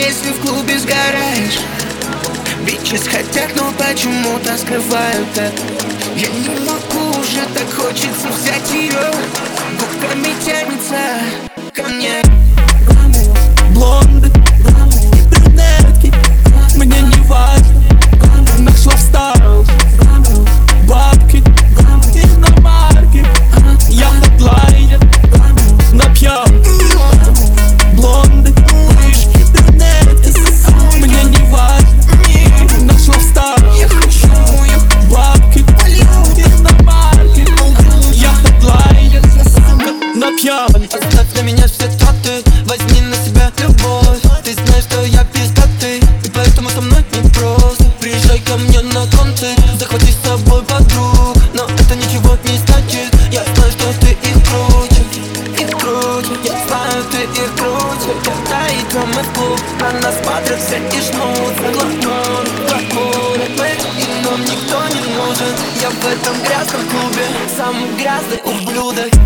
если в клубе сгораешь? Бичес хотят, но почему-то скрывают это. Я не могу уже, так хочется взять ее. Губками тянется ко мне. Блонды, брюнетки, мне не важно. Нашла в стайл бабки, иномарки. Я хедлайнер, напьян. Блонды, брюнетки, мне не важно. Нашла в стайл бабки, иномарки. Я хедлайнер, напьян. Оставь на меня все траты, возьми на себя любовь. Ты знаешь, что я пиздатый, и поэтому со мной не просто. Приезжай ко мне на концерт, захвати с собой подруг. Но это ничего не значит, я знаю, что ты их круче. Их круче, я знаю, ты их круче. Когда идем мы в клуб, на нас смотрят все и жмутся. Гламур, мы, и нам никто не нужен. Я в этом грязном клубе, самый грязный ублюдок.